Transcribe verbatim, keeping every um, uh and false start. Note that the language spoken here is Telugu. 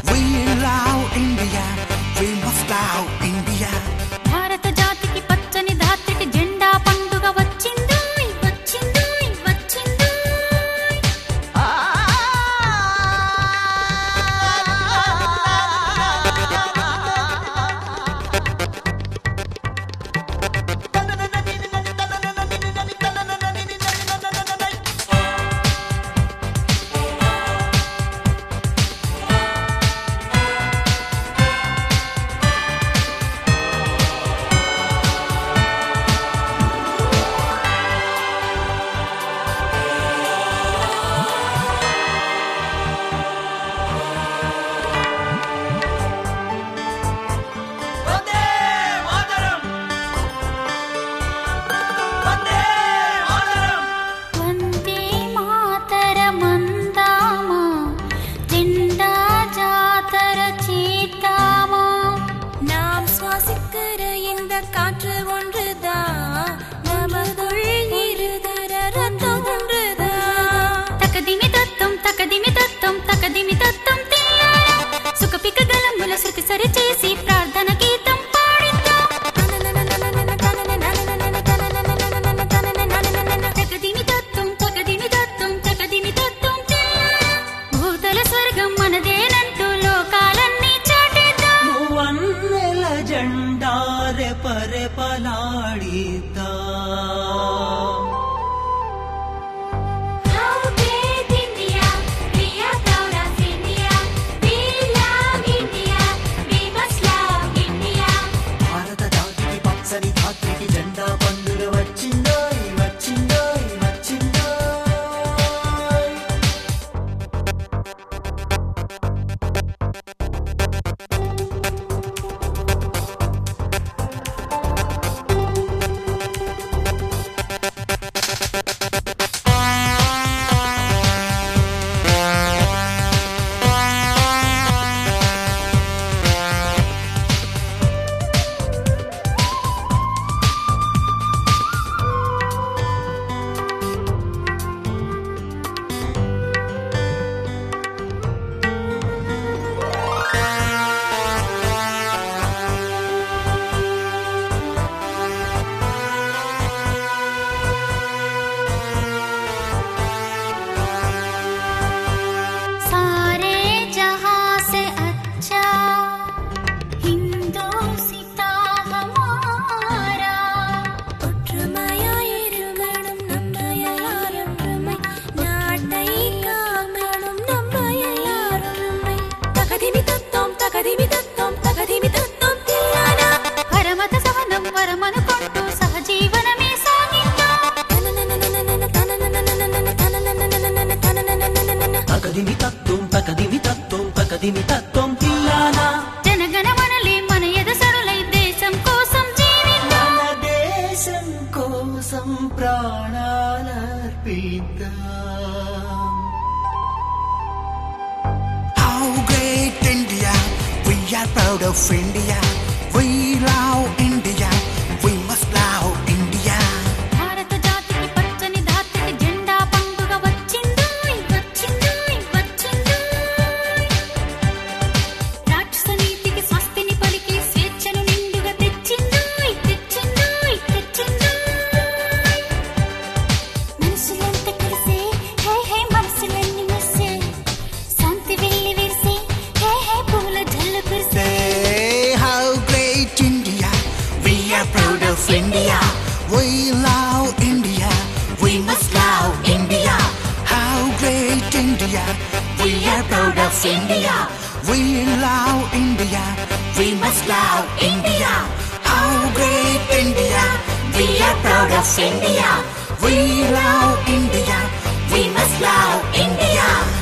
We love India. We must love India. భారత జాతికి పచ్చని ధాత్రికి జెండా పండుగ వచ్చిందోయ్ వచ్చిందోయ్ వచ్చిందోయ్. காற்று ஒன்றுதான் நமதுள் இருதர ரத்தம் ஒன்றுதான். తకదిమి తత్తం తకదిమి తత్తం తకదిమి తత్తం తీయాలి సుఖపిక గలముల శృతి సరి చేసి ప్రార్థన గీతం పాడిద్దాం. తకదిమి తత్తం తకదిమి తత్తం తకదిమి తత్తం తీయాలి భూతల స్వర్గం మనదేనంటూ లోకాలన్నీ చాటేద్దాం. వన్నెల జెండా రెపరె పలాడిద్దాం. భారత జాతికి పచ్చని ధాత్రికి జెండా పండుగ వచ్చిందోయ్ వచ్చిందోయ్ వచ్చిందోయ్. తకదిమి తత్వం తకదిమి తత్వం తకదిమి తత్వం తిల్లానా. జనగణ మనలే మన ఎదసరులై దేశం కోసం జీవిద్దాం. మన దేశం కోసం ప్రాణాలర్పిద్దాం. How great India. We are proud of India. We love India. We must love India. భారత జాతికి పచ్చని ధాత్రికి జెండా పండుగ వచ్చిందోయ్ వచ్చిందోయ్ వచ్చిందోయ్. రాక్షస నీతికి స్వస్తిని పలికి స్వేచ్ఛను నిండుగా తెచ్చిందోయ్ తెచ్చిందోయ్ తెచ్చిందోయ్. మనసులంతా కలిసే హే హే మనసులన్నీ మెరిసే శాంతి వెల్లి విరిసే హే హే పూల జల్లు కురిసే. Say how great India. We are proud of India. We love India. We must love India. How great India. We are proud of India. We love India. We must love India. How great India. We are proud of India. We love India. We must love India.